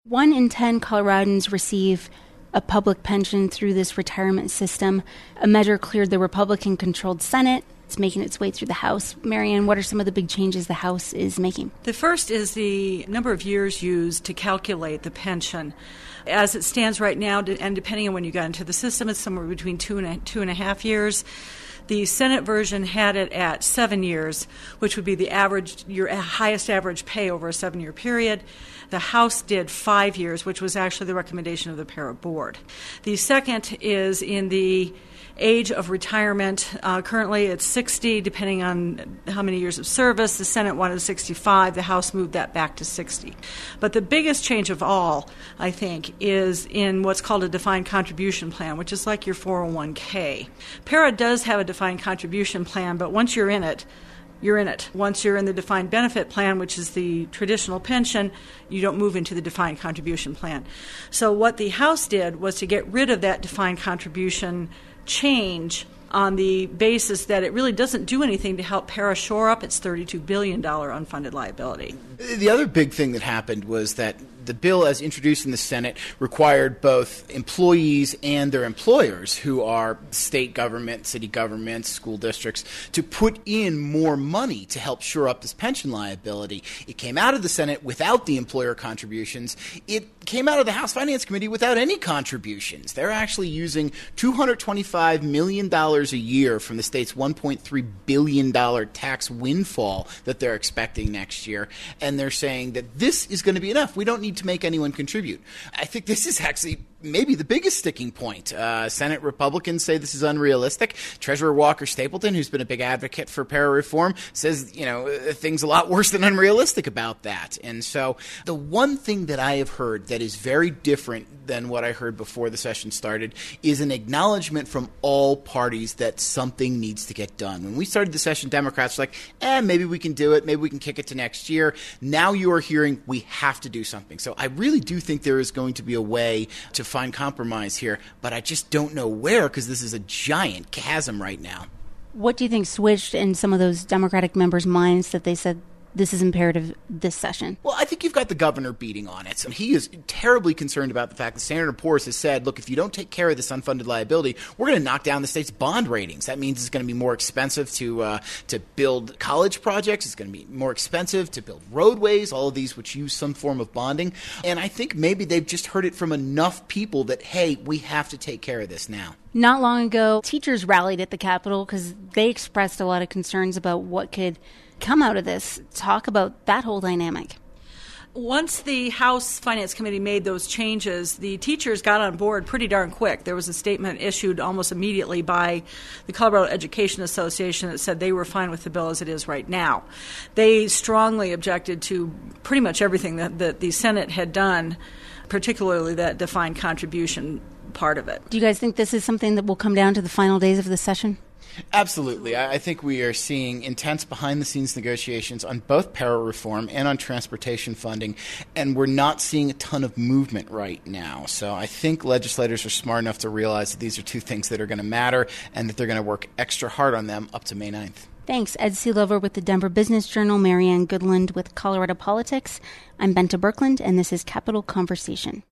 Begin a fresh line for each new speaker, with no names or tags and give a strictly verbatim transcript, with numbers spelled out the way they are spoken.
One in ten Coloradans receive a public pension through this retirement system. A measure cleared the Republican-controlled Senate. It's making its way through the House. Marianne, what are some of the big changes the House is making?
The first is the number of years used to calculate the pension. As it stands right now, and depending on when you got into the system, it's somewhere between two and a, two and a half years. The Senate version had it at seven years, which would be the average, your highest average pay over a seven-year period. The House did five years, which was actually the recommendation of the PARA board. The second is in the age of retirement. Uh, currently it's sixty, depending on how many years of service. The Senate wanted sixty-five. The House moved that back to sixty. But the biggest change of all, I think, is in what's called a defined contribution plan, which is like your four oh one k. PARA does have a defined contribution plan, but once you're in it, you're in it. Once you're in the defined benefit plan, which is the traditional pension, you don't move into the defined contribution plan. So what the House did was to get rid of that defined contribution change on the basis that it really doesn't do anything to help PARA shore up its thirty-two billion dollars unfunded liability.
The other big thing that happened was that the bill, as introduced in the Senate, required both employees and their employers, who are state government, city governments, school districts, to put in more money to help shore up this pension liability. It came out of the Senate without the employer contributions. It came out of the House Finance Committee without any contributions. They're actually using two hundred twenty-five million dollars a year from the state's one point three billion dollars tax windfall that they're expecting next year, and they're saying that this is going to be enough. We don't need to make anyone contribute. I think this is actually maybe the biggest sticking point. Uh, Senate Republicans say this is unrealistic. Treasurer Walker Stapleton, who's been a big advocate for PARA reform, says, you know, things a lot worse than unrealistic about that. And so the one thing that I have heard that is very different than what I heard before the session started is an acknowledgement from all parties that something needs to get done. When we started the session, Democrats were like, eh, maybe we can do it. Maybe we can kick it to next year. Now you are hearing we have to do something. So I really do think there is going to be a way to find compromise here, but I just don't know where, because this is a giant chasm right now.
What do you think switched in some of those Democratic members' minds that they said this is imperative this session?
Well, I think you've got the governor beating on it. So he is terribly concerned about the fact that Standard and Poor's has said, look, if you don't take care of this unfunded liability, we're going to knock down the state's bond ratings. That means it's going to be more expensive to uh, to build college projects. It's going to be more expensive to build roadways, all of these which use some form of bonding. And I think maybe they've just heard it from enough people that, hey, we have to take care of this now.
Not long ago, teachers rallied at the Capitol because they expressed a lot of concerns about what could come out of this. Talk about that whole dynamic.
Once the House Finance Committee made those changes, the teachers got on board pretty darn quick. There was a statement issued almost immediately by the Colorado Education Association that said they were fine with the bill as it is right now. They strongly objected to pretty much everything that, that the Senate had done, particularly that defined contribution part of it.
Do you guys think this is something that will come down to the final days of the session?
Absolutely. I think we are seeing intense behind-the-scenes negotiations on both PARA reform and on transportation funding, and we're not seeing a ton of movement right now. So I think legislators are smart enough to realize that these are two things that are going to matter and that they're going to work extra hard on them up to May ninth.
Thanks, Ed Seelover with the Denver Business Journal, Marianne Goodland with Colorado Politics. I'm Benta Birkeland, and this is Capitol Conversation.